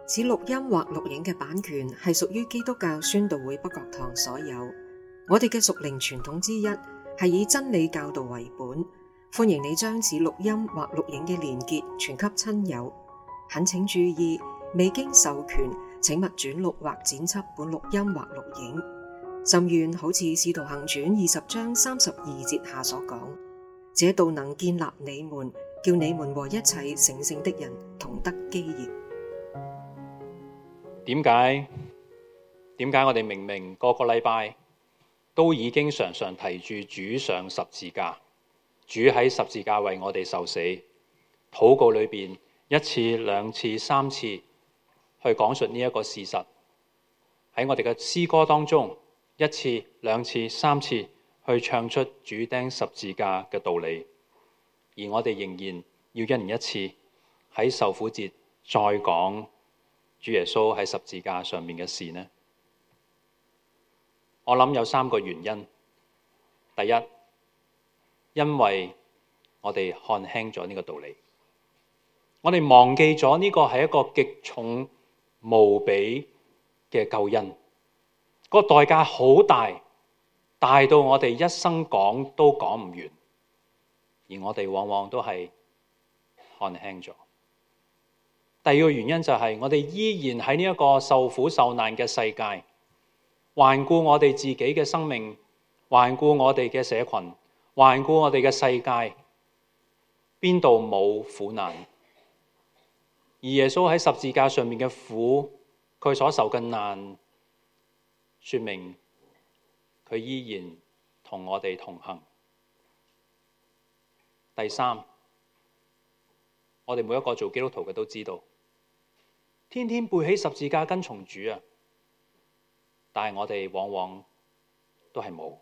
此錄音或錄影嘅版權係屬於基督教宣道會北角堂所有。我哋嘅屬靈傳統之一係以真理教導為本，歡迎你將此錄音或錄影嘅連結傳給親友。懇請注意，未經授權，請勿轉錄或剪輯本錄音或錄影。甚願好似《使徒行傳》20章32節下所講，這道能建立你們，叫你們和一切成聖的人同得基業。 點解我哋明明個禮拜都已經常常提住主上十字架，主喺十字架為我哋受死，禱告裏邊一次、兩次、三次去講述呢一個事實，喺我哋嘅詩歌當中一次、兩次、三次去唱出主釘十字架嘅道理，而我哋仍然要一年一次喺受苦節再講主耶穌喺十字架上面嘅事呢？我諗有3個原因。第一，因為我哋看輕咗呢個道理，我哋忘記咗呢個係一個極重無比嘅救恩，個代價好大，大到我哋一生講都講唔完，而我哋往往都係看輕咗。第二個原因就係我哋依然喺呢一個受苦受難嘅世界，環顧我哋自己嘅生命，環顧我哋嘅社群，環顧我哋嘅世界，邊度冇苦難？而耶穌喺十字架上面嘅苦，佢所受嘅難，說明佢依然同我哋同行。第三，我哋每一個做基督徒嘅都知道，天天背起十字架跟從主啊，但係我哋往往都係冇，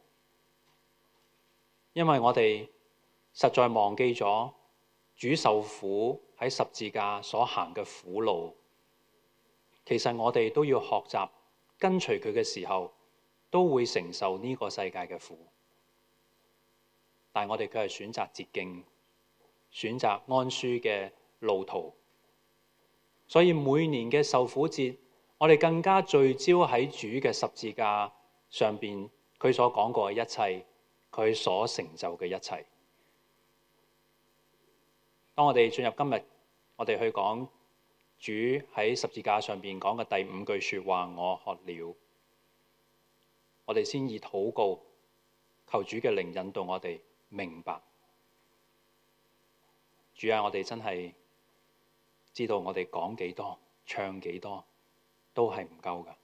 因為我哋實在忘記咗主受苦喺十字架所行嘅苦路。其實我哋都要學習跟隨佢嘅時候，都會承受呢個世界嘅苦，但係我哋卻係選擇捷徑，選擇安舒嘅路途。所以每年嘅受苦節，我哋更加聚焦喺主嘅十字架上邊，佢所講過嘅一切，佢所成就嘅一切。當我哋進入今日，我哋去講主喺十字架上邊講嘅第5句說話，我渴了。我哋先以禱告，求主嘅靈引導我哋明白。主啊，我哋真係知道我哋講幾多，唱幾多，都係唔夠㗎。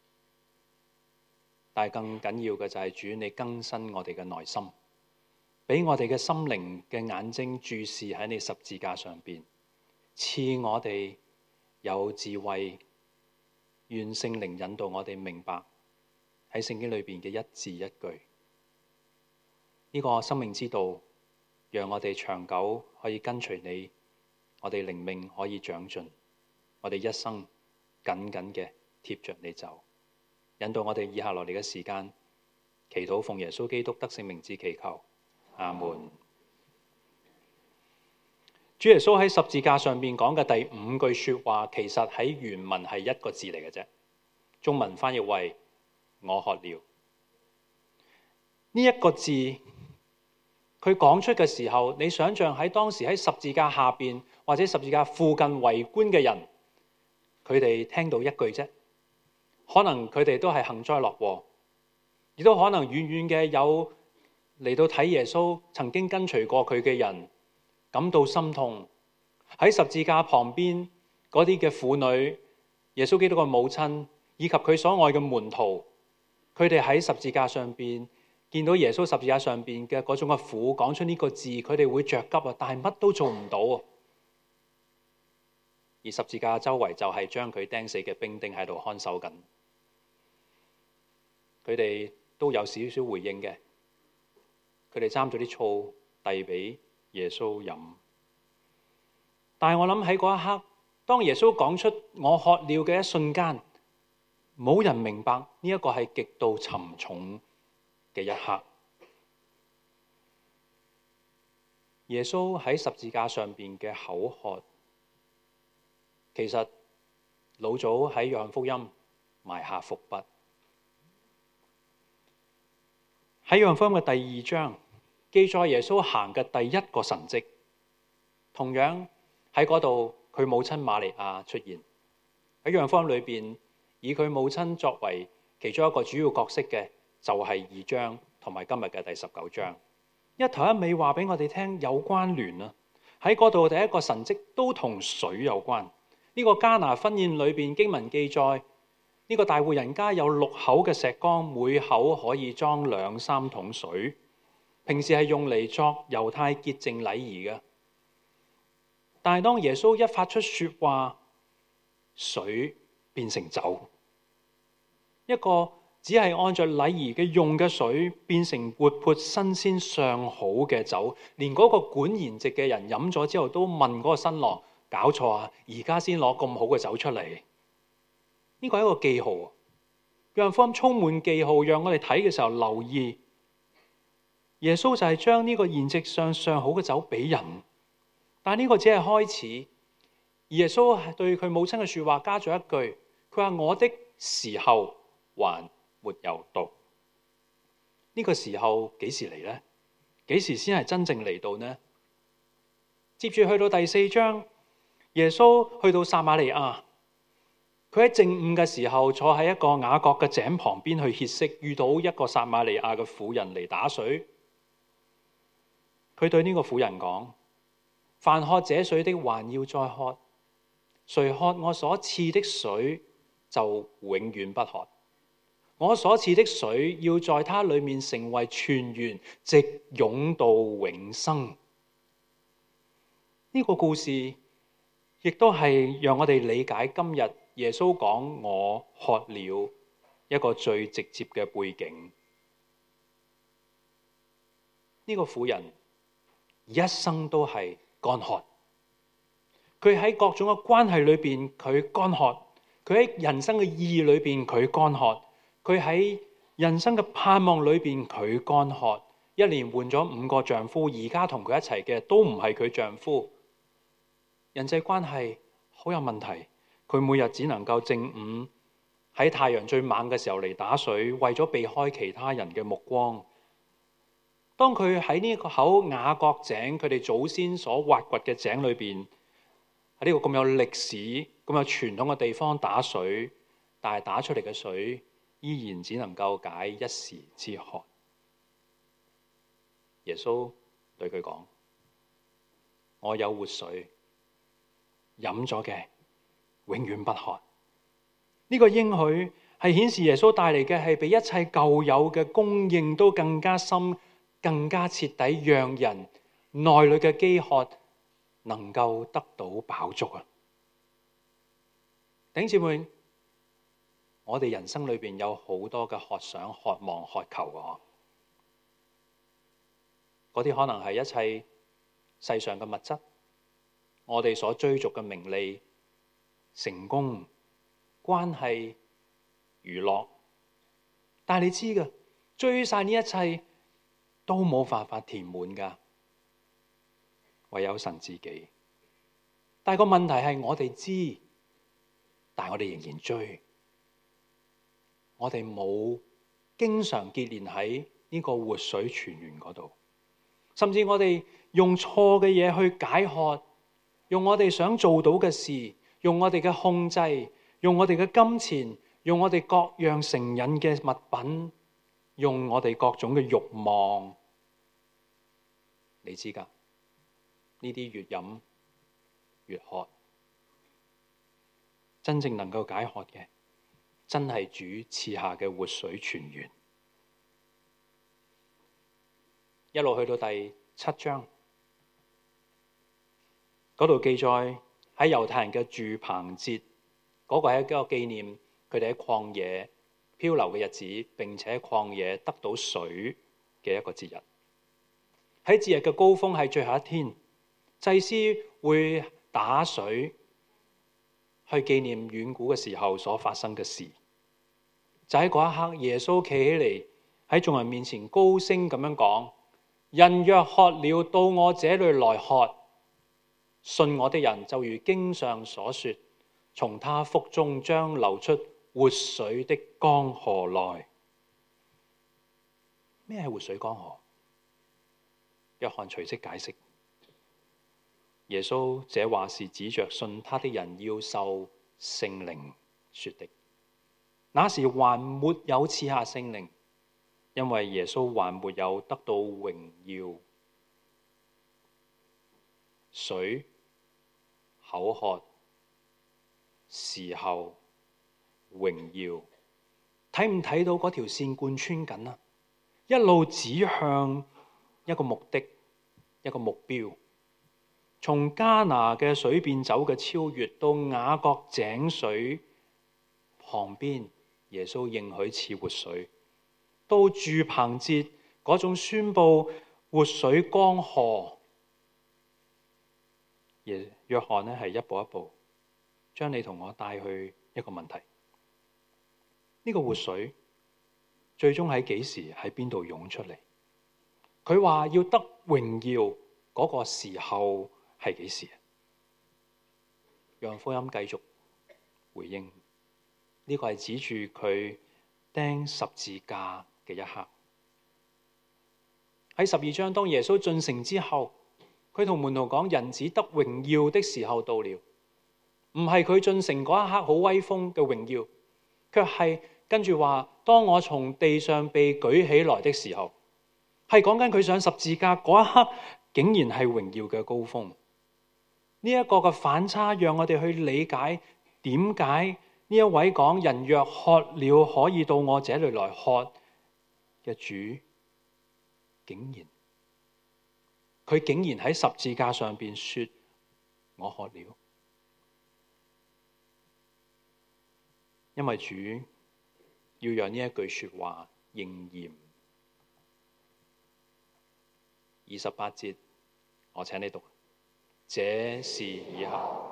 但係更緊要嘅就係主，你更新我哋嘅內心，俾我哋嘅心靈嘅眼睛注視喺你十字架上邊，賜我哋有智慧，願聖靈引導我哋明白喺聖經裏邊嘅一字一句。呢個生命之道，讓我哋長久可以跟隨你，我哋靈命可以長進，我哋一生緊緊嘅貼着你走，引導我哋以下落嚟嘅時間，祈禱奉耶穌基督得勝名字祈求，阿門。主耶穌喺十字架上面講嘅第5句說話，其實喺原文係1個字嚟嘅啫，中文翻譯為我渴了。呢1個字，佢講出嘅時候，你想象喺當時喺十字架下邊或者十字架附近圍觀嘅人，佢哋聽到1句啫，可能佢哋都係幸災樂禍，亦都可能遠遠嘅有嚟到睇耶穌曾經跟隨過佢嘅人感到心痛。喺十字架旁邊嗰啲嘅婦女，耶穌基督嘅母親以及佢所愛嘅門徒，佢哋喺十字架上邊見到耶穌十字架上邊嘅嗰種嘅苦，講出呢個字，佢哋會着急啊，但係乜都做唔到啊。而十字架周圍就係將佢釘死嘅兵丁喺度看守緊，佢哋都有少少回應嘅，佢哋斟咗啲醋遞俾耶穌飲。但係我諗喺嗰一刻，當耶穌講出我渴了嘅一瞬間，冇人明白呢一個係極度沉重嘅一刻。耶穌喺十字架上邊嘅口渴，其實老早喺約翰福音埋下伏筆。喺約翰福音嘅第2章記載耶穌行嘅第一個神蹟，同樣喺嗰度佢母親瑪利亞出現。喺約翰福音裏邊，以佢母親作為其中一個主要角色嘅就係2章同埋今日嘅第19章。一頭一尾話俾我哋聽有關聯啊！喺嗰度第一個神蹟都同水有關。呢個迦拿婚宴裏邊經文記載，呢個大戶人家有6口嘅石缸，每口可以裝2-3桶水。平時係用嚟作猶太潔淨禮儀嘅。但係當耶穌一發出說話，水變成酒。一個只係按照禮儀嘅用嘅水，變成活潑新鮮上好嘅酒。連嗰個管筵席嘅人飲咗之後，都問嗰個新郎：搞錯啊！而家先攞咁好嘅酒出嚟。呢個係一個記號。約翰福音充滿記號，讓我哋睇嘅時候留意。耶穌就係將呢個筵席上上好嘅酒俾人，但呢個只係開始。耶穌係對佢母親嘅說話加咗一句，佢話：我的時候還沒有到。呢個時候幾時嚟呢？幾時先係真正嚟到呢？接住去到第4章，耶穌去到撒瑪利亞，佢喺正午嘅時候坐喺一個雅各嘅井旁邊去歇息，遇到一個撒瑪利亞嘅婦人嚟打水。佢對呢個婦人講：凡喝這水的還要再喝，誰喝我所賜的水就永遠不渴。我所賜的水要在他裏面成為泉源，直湧到永生。呢個故事亦都係讓我哋理解今日耶穌講我渴了一個最直接嘅背景。呢個婦人一生都係乾渴，佢喺各種嘅關係裏邊佢乾渴，佢喺人生嘅意義裏邊佢乾渴，佢喺人生嘅盼望裏邊佢乾渴。一連換咗5個丈夫，而家同佢一齊嘅都唔係佢丈夫。人際關係好有問題，佢每日只能夠正午喺太陽最猛嘅時候嚟打水，為咗避開其他人嘅目光。當佢喺呢個口雅各井，佢哋祖先所挖掘嘅井裏邊，喺呢個咁有歷史、咁有傳統嘅地方打水，但係打出嚟嘅水依然只能夠解一時之渴。耶穌對佢講：我有活水，飲咗嘅永遠不渴。呢個應許係顯示耶穌帶嚟嘅係比一切舊有嘅供應都更加深、更加徹底，讓人內裏嘅飢渴能夠得到飽足啊！弟兄姊妹，我哋人生裏邊有好多嘅渴想、渴望、渴求啊！嗰啲可能係一切世上嘅物質，我哋所追逐嘅名利、成功、關係、娛樂。但係你知㗎，追晒呢一切都冇辦法填滿㗎，唯有神自己。但係個問題係我哋知，但係我哋仍然追，我哋冇經常結連喺呢個活水泉源嗰度。甚至我哋用錯嘅嘢去解渴，用我哋想做到嘅事，用我哋嘅控制，用我哋嘅金錢，用我哋各樣成癮嘅物品，用我哋各種嘅慾望。你知㗎，呢啲越飲越渴。真正能夠解渴嘅，真係主賜下嘅活水泉源。一路去到第7章，嗰度記載喺猶太人嘅住棚節，嗰個係一個紀念佢哋喺曠野漂流嘅日子，並且曠野得到水嘅一個節日。喺節日嘅高峰係最後一天，祭司會打水去紀念遠古嘅時候所發生嘅事。就喺嗰一刻，耶穌企起嚟喺眾人面前高聲咁樣講：人若渴了，到我這裏來喝。信我的人就如經上所說， 從他腹中將流出活水的江河來。咩係活水江河？約翰隨即解釋，耶穌這話是指着信他的人要受聖靈說的。那時還沒有賜下聖靈，因為耶穌還沒有得到榮耀。水、口渴、時候、榮耀，睇唔睇到嗰條線貫穿緊啊？一路指向一個目的，一個目標。從迦拿嘅水變酒嘅超越，到雅各井水旁邊，耶穌應許賜活水，到住棚節嗰種宣佈活水江河。約翰呢係一步一步將你同我帶去一個問題：呢個活水最終喺幾時喺邊度湧出嚟？佢話要得榮耀嗰個時候係幾時？約翰福音繼續回應，呢個係指住佢釘十字架嘅一刻。喺12章，當耶穌進城之後，佢同門徒講，人子得榮耀的時候到了。唔係佢進城嗰一刻好威風嘅榮耀，卻係跟住話，當我從地上被舉起來的時候，係講緊佢上十字架嗰一刻，竟然係榮耀嘅高峰。呢一個嘅反差，讓我哋去理解點解呢一位講人若渴了，可以到我這裏來喝嘅主，佢竟然喺十字架上邊說我渴了，因為主要讓呢一句說話應驗。28節，我請你讀，這事以後。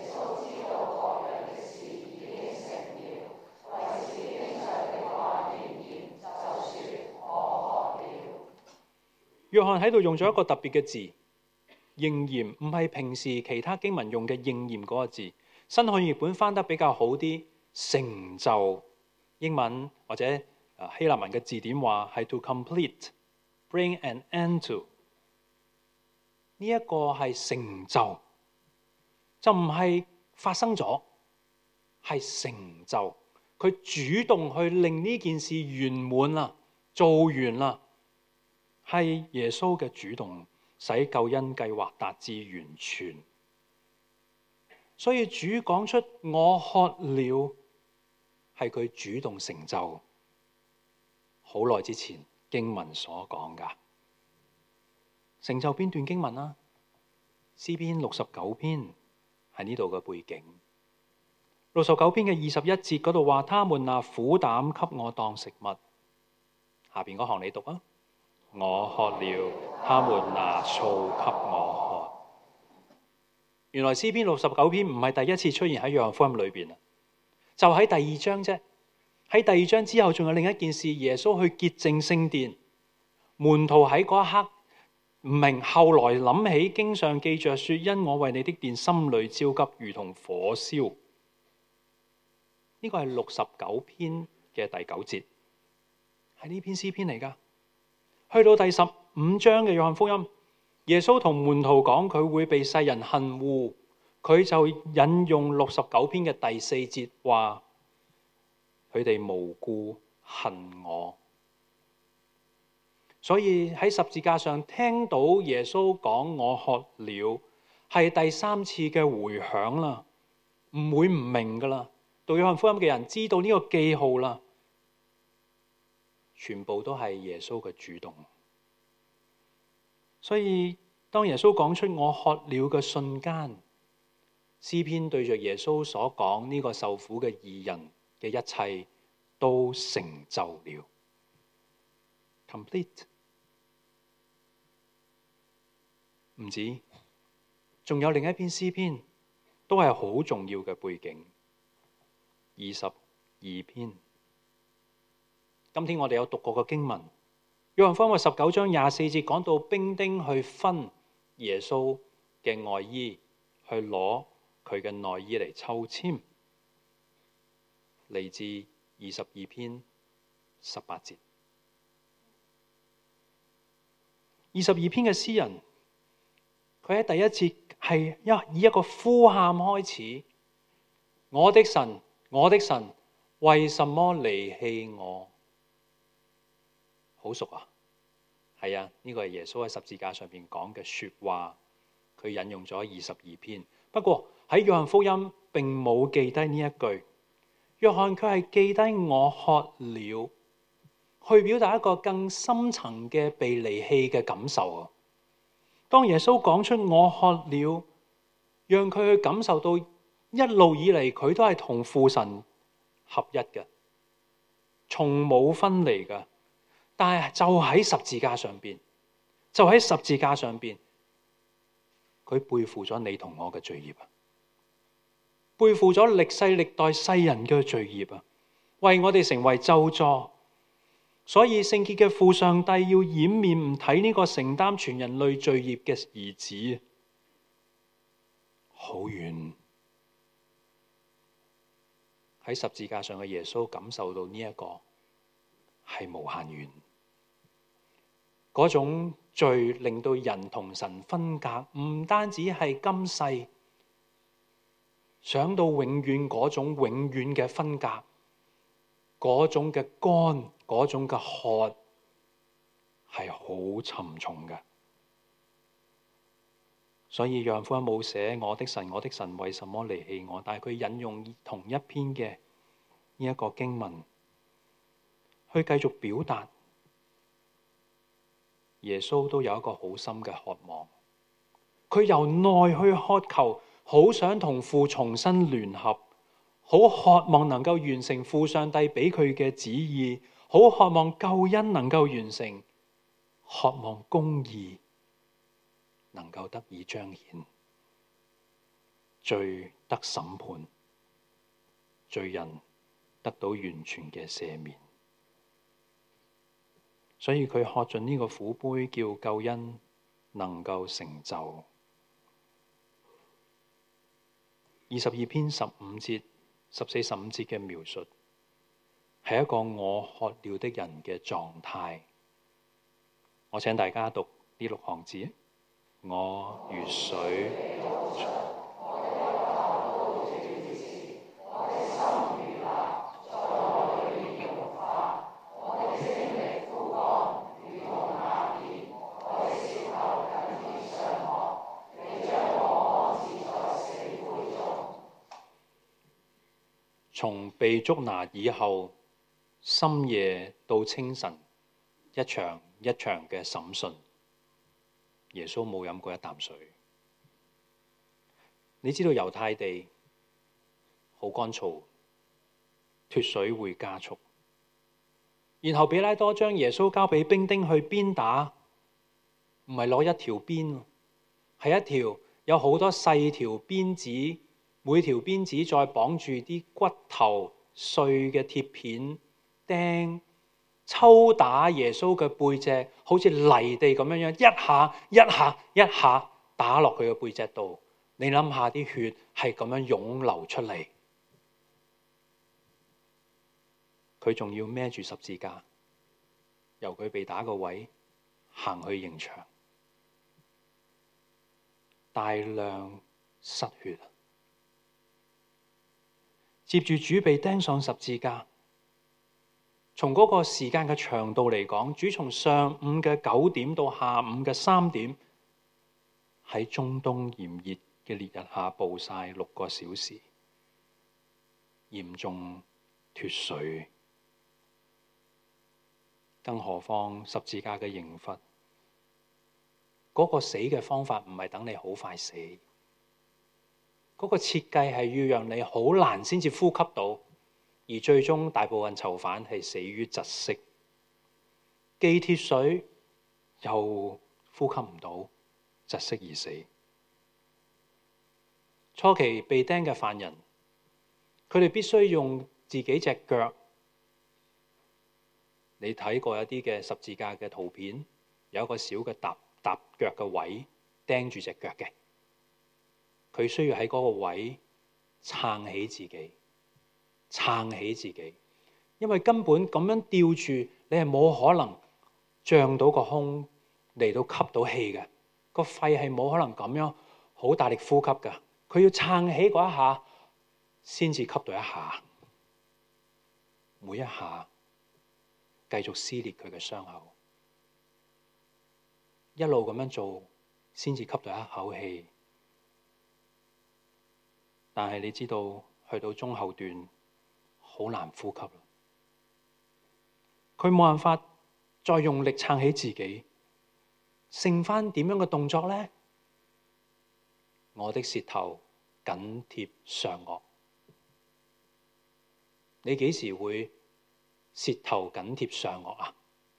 約翰喺度用咗一個特別嘅字，應驗，唔係平時其他經文用嘅應驗嗰個字。新漢語譯本翻得比較好啲，成就。英文或者希臘文嘅字典話係 to complete, bring an end to。呢一個係成就，就唔係發生咗，係成就。佢主動去令呢件事圓滿啦，做完啦。係耶穌嘅主動，使救恩計劃達至完全。所以主講出我渴了，係佢主動成就。好耐之前經文所講噶，成就邊段經文啊？詩篇69篇係呢度嘅背景。69篇嘅21節嗰度話，他們拿苦膽給我當食物。下邊嗰行你讀啊。我渴了，他們拿醋給我喝。原來詩篇69篇唔係第一次出現喺約翰福音裏邊啊，就喺第2章啫。喺第2章之後，仲有另一件事，耶穌去潔淨聖殿，門徒喺嗰一刻唔明，後來諗起經上記着說，因我為你的殿心裏焦急，如同火燒。呢個係69篇嘅第9節，係呢篇詩篇嚟噶。去到第15章嘅約翰福音，耶穌同門徒講佢會被世人恨惡，佢就引用69篇嘅第4節話，佢哋無故恨我。所以喺十字架上聽到耶穌講我渴了，係第3次嘅回響啦，唔會唔明噶啦。讀約翰福音嘅人知道呢個記號啦。全部都係耶穌嘅主動，所以當耶穌講出我渴了嘅瞬間，詩篇對着耶穌所講呢個受苦嘅義人嘅一切都成就了 ，complete。唔止，仲有另一篇詩篇都係好重要嘅背景，22篇。今天我哋有讀過嘅經文，約翰福音19章24節講到兵丁去分耶穌嘅外衣，去攞佢嘅內衣嚟抽籤。 嚟自22篇18節。22篇嘅詩人，佢喺第一節係以一個呼喊開始：我的神，我的神，為什麼離棄我？好熟啊！係啊，呢個係耶穌喺十字架上面講嘅說話，佢引用咗22篇。不過喺約翰福音並冇記低呢一句，約翰佢係記低我渴了，去表達一個更深層嘅被離棄嘅感受啊！當耶穌講出我渴了，讓佢去感受到一路以嚟佢都係同父神合一嘅，從冇分離嘅。但係就喺十字架上邊，佢背負咗你同我嘅罪孽啊！背負咗歷世歷代世人嘅罪孽啊！為我哋成為咒詛。所以聖潔嘅父上帝要掩面唔睇呢個承擔全人類罪孽嘅兒子，好遠。喺十字架上嘅耶穌感受到呢一個係無限遠。嗰種罪令到人同神分隔，唔單止係今世，想到永遠嗰種永遠嘅分隔，嗰種嘅乾，嗰種嘅渴，係好沉重嘅。所以約翰福音冇寫我的神，我的神為什麼離棄我？但係佢引用同一篇嘅呢一個經文，去繼續表達。耶穌都有一個好深嘅渴望，佢由內去渴求，好想同父重新聯合，好渴望能夠完成父上帝俾佢嘅旨意，好渴望救恩能夠完成，渴望公義能夠得以彰顯，罪得審判，罪人得到完全嘅赦免。所以佢喝盡呢個苦杯，叫救恩能夠成就。22篇15節、14、15節嘅描述，係一個我渴了的人嘅狀態。我請大家讀呢6行字：我如水。從被捉拿以後，深夜到清晨，一場一場嘅審訊，耶穌冇飲過一啖水。你知道猶太地好乾燥，脫水會加速。然後比拉多將耶穌交俾兵丁去鞭打，唔係攞一條鞭，係一條有好多細條鞭子。每條鞭子再綁住啲骨頭碎嘅鐵片釘，抽打耶穌嘅背脊，好似泥地咁樣樣，一下打落佢嘅背脊度。你諗下啲血係咁樣湧流出嚟，佢仲要孭住十字架，由佢被打個位行去刑場，大量失血。接住主被釘上十字架，從嗰個時間嘅長度嚟講，主從上午嘅9點到下午嘅3點，喺中東炎熱嘅烈日下暴曬6個小時，嚴重脫水。更何況十字架嘅刑罰，嗰個死嘅方法唔係等你好快死。嗰個設計係要讓你好難先至呼吸到，而最終大部分囚犯係死於窒息，既脫水又呼吸唔到，窒息而死。初期被釘嘅犯人，佢哋必須用自己隻腳。你睇過一啲嘅十字架嘅圖片，有一個小嘅踏腳嘅位，釘住隻腳嘅。佢需要喺嗰個位撐起自己， 撐起自己，因為根本咁樣吊住你係冇可能脹到個胸嚟到吸到氣嘅，個肺係冇可能咁樣好大力呼吸㗎。佢要撐起嗰一下先至吸到一下，每一下繼續撕裂佢嘅傷口，一路咁樣做先至吸到一口氣。但係你知道去到中後段好難呼吸啦，佢冇辦法再用力撐起自己，剩返點樣嘅動作呢？我的舌頭緊貼上顎。你幾時會舌頭緊貼上顎啊？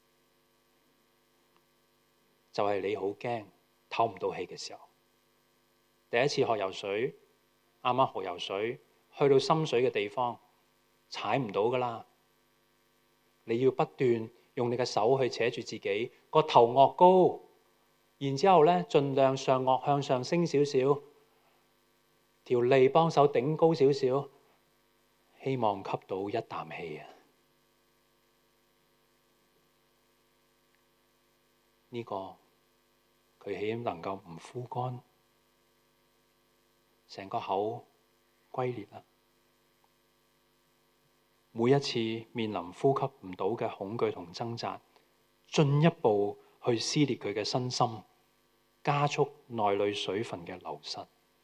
就係你好驚唞唔到氣嘅時候。第一次學游水，啱啱學游水，去到深水嘅地方，踩唔到㗎喇。你要不斷用你嘅手去扯住自己，個頭顎高，然之後咧，盡量上顎向上升少少，條脷幫手頂高少少，希望吸到一啖氣啊！呢個佢豈能夠唔枯乾？成個口龜裂啦！每一次面臨呼吸唔到嘅恐懼同掙扎，進一步去撕裂佢嘅身心，加速內裏水分嘅流失。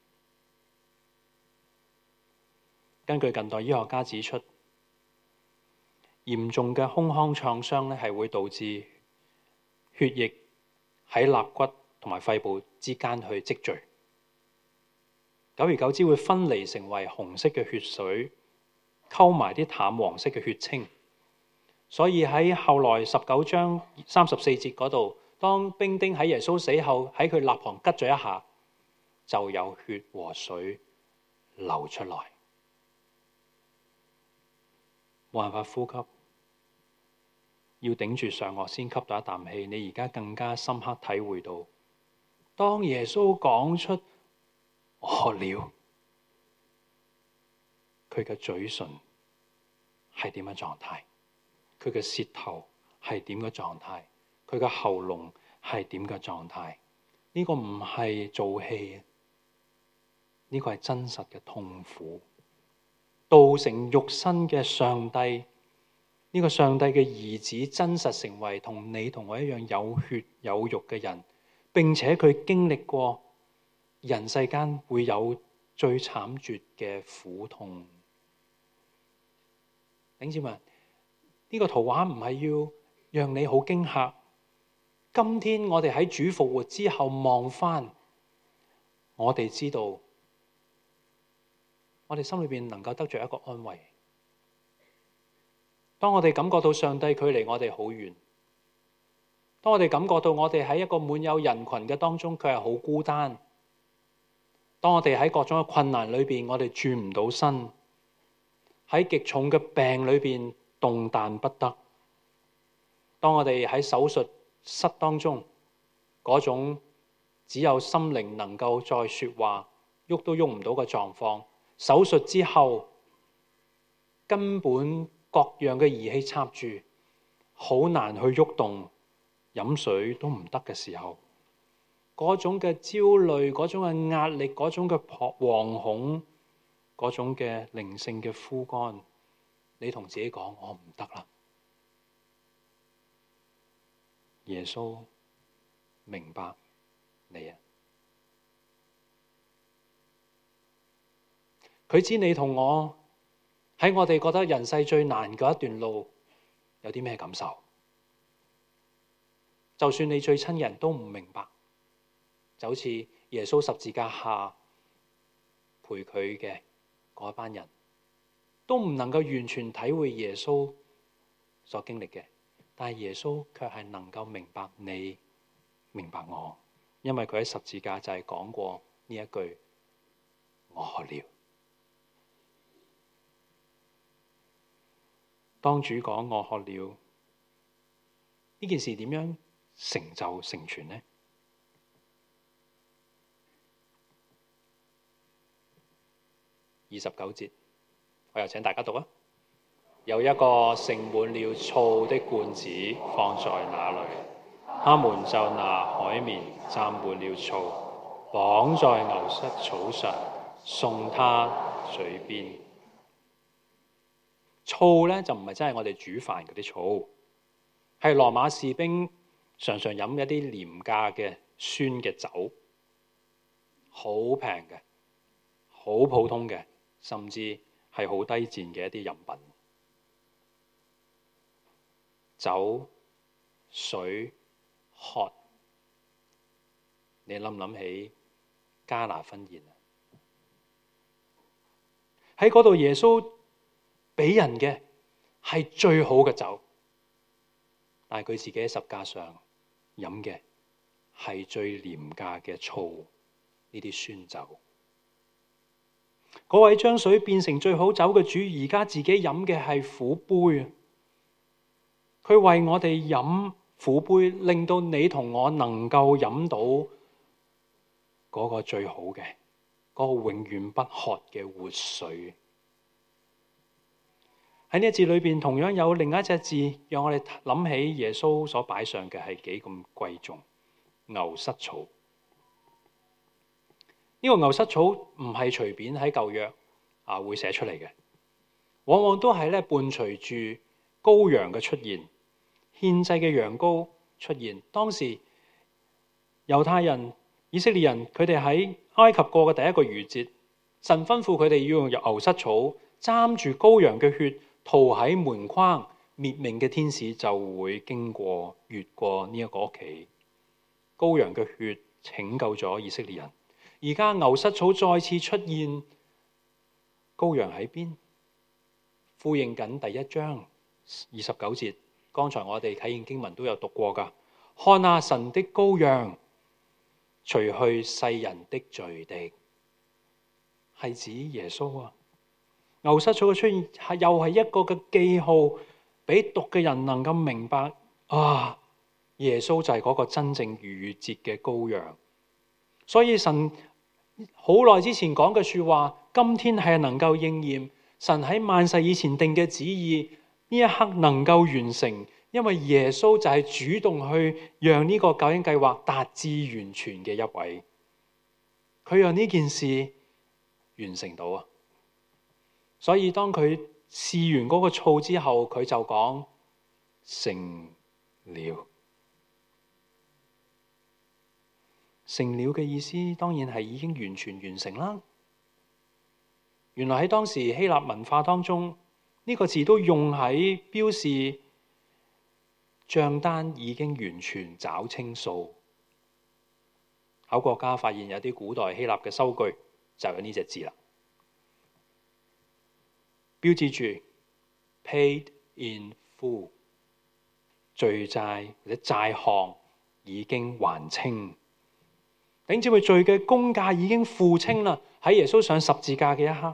根據近代醫學家指出，嚴重嘅胸腔創傷咧係會導致血液喺肋骨同埋肺部之間去積聚，久而久之會分離成為紅色嘅血水，溝埋啲淡黃色嘅血清。所以喺後來19章34節嗰度，當兵丁喺耶穌死後喺佢肋旁拮咗一下，就有血和水流出來，冇辦法呼吸，要頂住上顎先吸到一啖氣。你而家更加深刻體會到，當耶穌講出我渴了，佢嘅嘴唇係點嘅狀態？佢嘅舌頭係點嘅狀態？佢嘅喉嚨係點嘅狀態？呢個唔係做戲，呢個係真實嘅痛苦。道成肉身嘅上帝，呢個上帝嘅兒子真實成為同你同我一樣有血有肉嘅人，並且佢經歷過人世間會有最慘絕嘅苦痛。弟兄姊妹，呢個圖畫唔係要讓你好驚嚇。今天我哋喺主復活之後望返，我哋知道，我哋心裏邊能夠得着一個安慰。當我哋感覺到上帝距離我哋好遠，當我哋感覺到我哋喺一個滿有人群嘅當中，佢係好孤單。當我哋喺各種嘅困難裏邊，我哋轉唔到身，喺極重嘅病裏邊動彈不得。當我哋喺手術室當中，嗰種只有心靈能夠再說話，喐都喐唔到嘅狀況。手術之後，根本各樣嘅儀器插住，好難去喐動，飲水都唔得嘅時候，嗰種嘅焦慮，嗰種嘅壓力，嗰種嘅惶恐，嗰種嘅靈性嘅枯乾，你同自己講：我唔得啦。耶穌明白你啊，佢知你同我喺我哋覺得人世最難嗰一段路有啲咩感受。就算你最親嘅人都唔明白，就好似耶穌十字架下陪佢嘅嗰班人，都唔能夠完全體會耶穌所經歷嘅。但係耶穌卻係能夠明白你，明白我，因為佢喺十字架就係講過呢一句：我渴了。當主講我渴了，呢件事點樣成就成全呢？29節，我又請大家讀啊。 有一個盛滿了醋的罐子放在那裏，他們就拿海綿蘸滿了醋，綁在牛膝草上，送他嘴邊。醋呢，就唔係真係我哋煮飯嗰啲醋，係羅馬士兵常常飲一啲廉價嘅酸嘅酒，好平嘅，好普通嘅，甚至係好低賤嘅一啲飲品。酒、水、喝，你諗唔諗起加拿婚宴啊？喺嗰度耶穌俾人嘅係最好嘅酒，但係佢自己喺十架上飲嘅係最廉價嘅醋，呢啲酸酒。嗰位將水變成最好酒嘅主，而家自己飲嘅係苦杯啊！佢為我哋飲苦杯，令到你同我能夠飲到嗰個最好嘅，嗰個永遠不渴嘅活水。喺呢一節裏邊，同樣有另一隻字，讓我哋諗起耶穌所擺上嘅係幾咁貴重。牛膝草，呢個牛膝草唔係隨便喺舊約會寫出嚟嘅，往往都係咧伴隨住羔羊嘅出現，獻祭嘅羊羔出現。當時猶太人、以色列人，佢哋喺埃及過嘅第一個逾節，神吩咐佢哋要用牛膝草沾住羔羊嘅血，塗喺門框，滅命嘅天使就會經過越過呢一個屋企。羔羊嘅血拯救咗以色列人。而家牛膝草再次出現，羔羊喺邊？呼應緊第一章29節，剛才我哋啟應經文都有讀過㗎。看啊，神的羔羊，除去世人的罪的，係指耶穌啊！牛膝草嘅出現又係一個嘅記號，俾讀嘅人能夠明白啊！耶穌就係嗰個真正逾越節嘅羔羊。所以神好耐之前講嘅說話，今天係能夠應驗。神喺萬世以前定嘅旨意，呢一刻能夠完成，因為耶穌就係主動去讓呢個救恩計劃達至完全嘅一位。佢讓呢件事完成到啊！所以當佢試完嗰個醋之後，佢就講成了。成了嘅意思當然係已經完全完成啦。原來喺當時希臘文化當中，呢個字都用喺標示賬單已經完全找清數。考古學家發現有啲古代希臘嘅收據就有呢隻字啦，標誌住 paid in full， 罪債或者債項已經還清。弟兄姊妹，罪嘅公價已經付清啦。喺耶穌上十字架嘅一刻，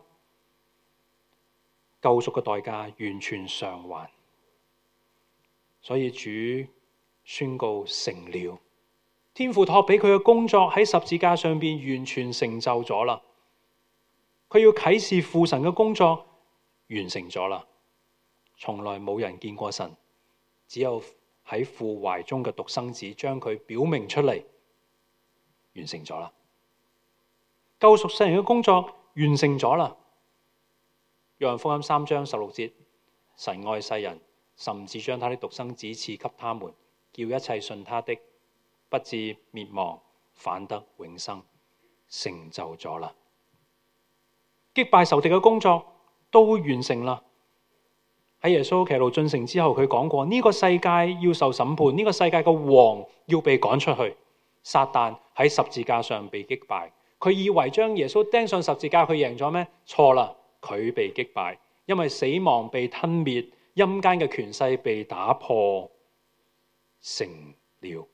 救贖嘅代價完全償還。所以主宣告成了，天父託俾佢嘅工作喺十字架上邊完全成就咗啦。佢要啟示父神嘅工作完成咗啦。從來冇人見過神，只有喺父懷中嘅獨生子將佢表明出嚟。完成咗啦，救贖世人嘅工作完成咗啦。約翰福音3章16節，神愛世人，甚至將他的獨生子賜給他們，叫一切信他的不至滅亡，反得永生。成就咗啦，擊敗仇敵嘅工作都完成啦。喺耶穌騎驢進城之後，佢講過呢個世界要受審判，呢個世界嘅王要被趕出去。撒旦喺十字架上被擊敗，佢以為將耶穌釘上十字架佢贏咗咩？錯啦，佢被擊敗，因為死亡被吞滅，陰間嘅權勢被打破，成了。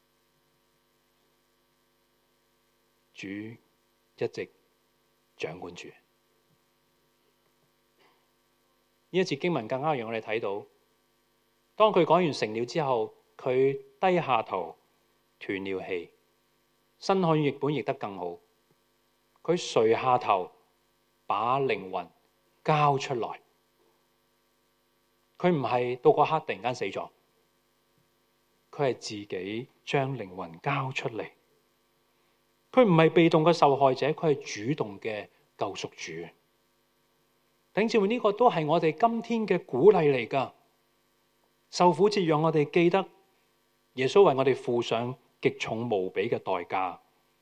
主一直掌管住。呢一節經文更加讓我哋睇到，當佢講完成了之後，佢低下頭，斷了氣。新漢語譯本譯得更好，佢垂下頭，把靈魂交出來。 佢唔係到嗰刻突然間死咗，佢係自己將靈魂交出嚟。佢唔係被動嘅受害者，佢係主動嘅救贖主。弟兄姊妹，呢個都係我哋今天嘅鼓勵嚟㗎。受苦節讓我哋記得耶穌為我哋付上極重無比嘅代價，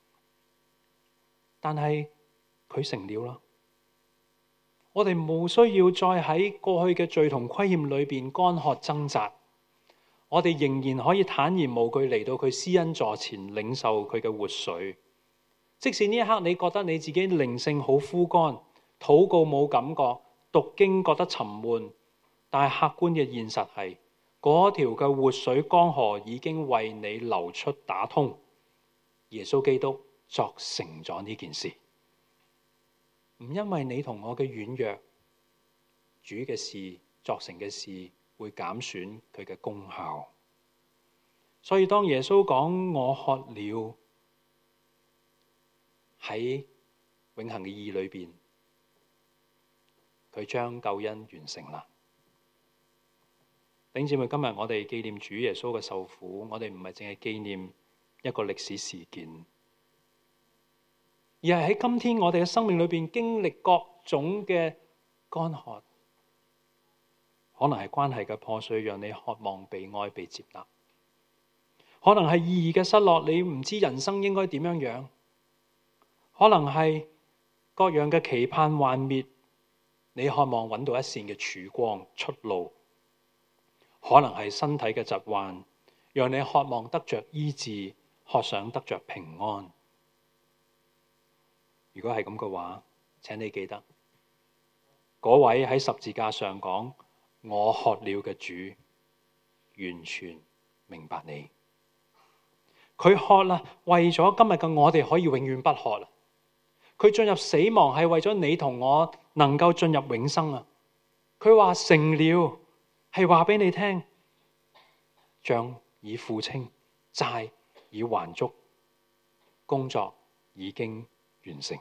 但係佢成了啦。我哋冇需要再喺過去嘅罪同虧欠裏邊乾渴掙扎，我哋仍然可以坦然無懼嚟到佢施恩座前領受佢嘅活水。即使呢一刻你覺得你自己靈性好枯乾，禱告冇感覺，讀經覺得沉悶，但係客觀嘅現實係嗰條嘅活水江河已經為你流出打通。耶穌基督作成咗呢件事，唔因為你同我嘅軟弱，主嘅事作成嘅事會減損佢嘅功效。所以當耶穌講我渴了，喺永恆嘅意義裏邊，佢將救恩完成啦。弟兄姊妹，今日我哋紀念主耶穌嘅受苦，我哋唔係淨係紀念一個歷史事件，而係喺今天我哋嘅生命裏邊經歷各種嘅乾渴，可能係關係嘅破碎，讓你渴望被愛、被接納；可能係意義嘅失落，你唔知人生應該點樣樣；可能係各樣嘅期盼幻滅，你渴望揾到一線嘅曙光出路；可能係身體嘅疾患，讓你渴望得着醫治，渴想得着平安。如果係咁嘅話，請你記得嗰位喺十字架上講我渴了嘅主，完全明白你。佢渴啦，為咗今日嘅我哋可以永遠不渴啦。佢進入死亡係為咗你同我能夠進入永生啊！佢話成了，係話俾你聽，帳已付清，債已還足，工作已經完成。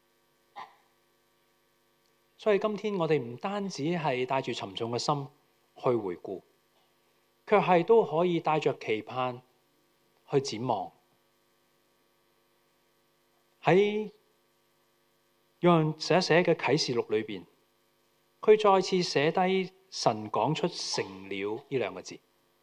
所以今天我哋唔單止係帶住沉重嘅心去回顧，卻係都可以帶着期盼去展望。喺約翰寫嘅啟示錄裏邊，佢再次寫低神講出成了呢兩個字，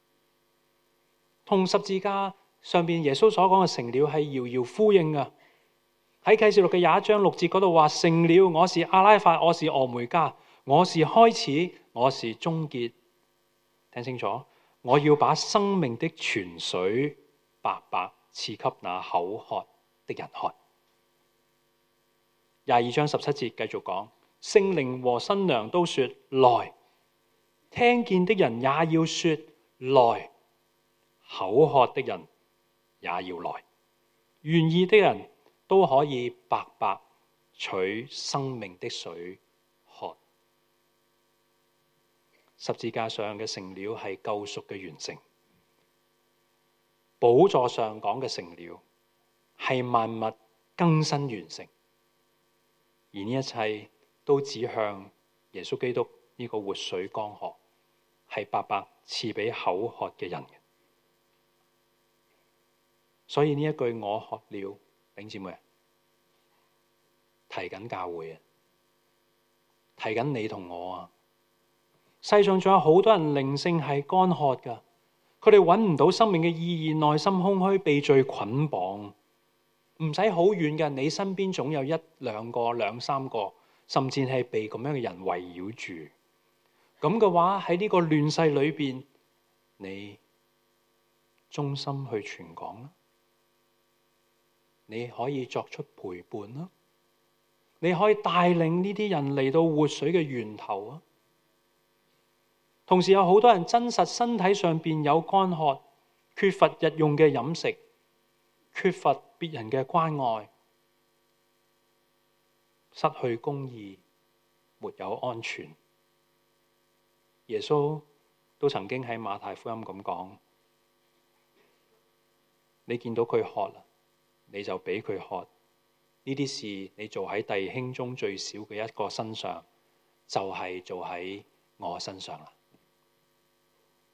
同十字架上邊耶穌所講嘅成了係遙遙呼應㗎。喺啟示錄嘅21章6節嗰度話，成了，我是阿拉法，我是俄梅加，我是開始，我是終結。聽清楚，我要把生命的泉水白白賜給那口渴的人喝。22章17節繼續講，聖靈和新娘都說來，聽見的人也要說來，口渴的人也要來，願意的人都可以白白取生命的水喝。十字架上嘅成了係救贖嘅完成，寶座上講嘅成了係萬物更新完成，而呢一切都指向耶穌基督呢個活水江河，係白白賜俾口渴嘅人。所以呢一句我渴了，弟兄姊妹，提緊教會啊，提緊你同我啊。世上仲有好多人靈性係乾渴噶，佢哋揾唔到生命嘅意義，內心空虛，被罪捆綁。唔使好遠嘅，你身邊總有一兩個、兩三個，甚至係被咁樣嘅人圍繞住。咁嘅話喺呢個亂世裏邊，你忠心去傳講啦，你可以作出陪伴啦，你可以帶領呢啲人嚟到活水嘅源頭啊。同時有好多人真實身體上邊有乾渴，缺乏日用嘅飲食，缺乏別人嘅關愛，失去公義，沒有安全。耶穌都曾經喺馬太福音咁講，你見到佢渴啦，你就俾佢喝。呢啲事你做喺弟兄中最少嘅一個身上，就係做喺我身上啦。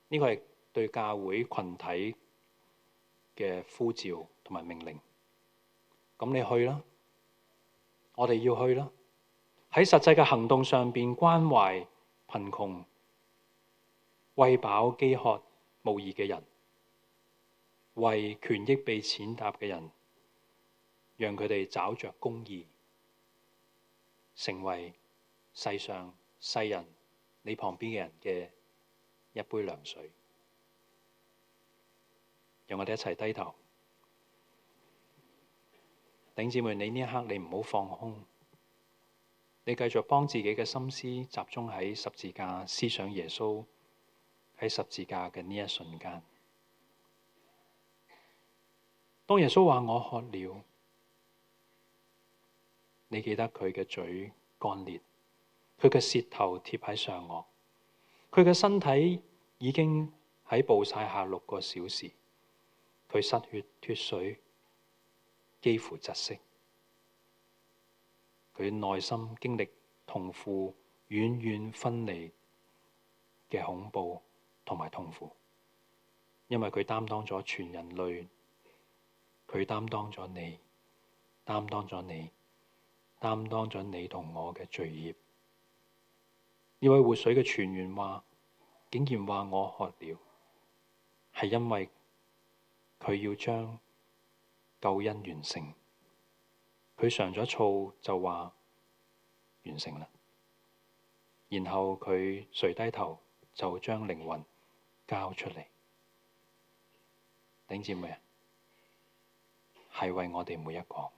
呢個係對教會群體嘅呼召同埋命令。咁你去啦，我哋要去啦。喺實際嘅行動上邊，關懷貧窮、餵飽飢渴無義嘅人，為權益被踐踏嘅人，讓佢哋找着公義，成為世上世人你旁邊嘅人嘅一杯涼水。讓我哋一齊低頭。弟兄姊妹，你呢一刻你唔好放空，你繼續幫自己嘅心思集中喺十字架，思想耶穌喺十字架嘅呢一瞬間。當耶穌話我渴了，你記得佢嘅嘴乾裂，佢嘅舌頭貼喺上顎，佢嘅身體已經喺暴曬下6個小時，佢失血脫水，幾乎窒息。佢內心經歷同父遠遠分離嘅恐怖同埋痛苦，因為佢擔當咗全人類，佢擔當咗你，擔當咗你，擔當咗你同我嘅罪孽。呢位活水嘅泉源話，竟然話我渴了，係因為佢要將救恩完成。佢嘗咗醋就話完成啦，然後佢垂低頭就將靈魂交出嚟。弟兄姊妹啊，係為我哋每一個。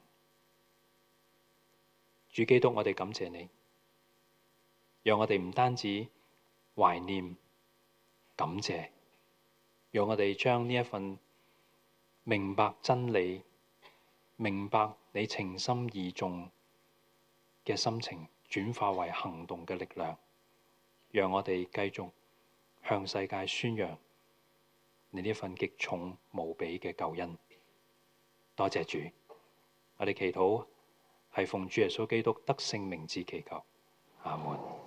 主基督，我哋感謝你，讓我哋唔單止懷念感謝，讓我哋將呢一份明白真理、明白你情深義重嘅心情轉化為行動嘅力量，讓我哋繼續向世界宣揚你呢份極重無比嘅救恩。多謝主，我哋祈禱係奉主耶穌基督得勝名字祈求，阿門。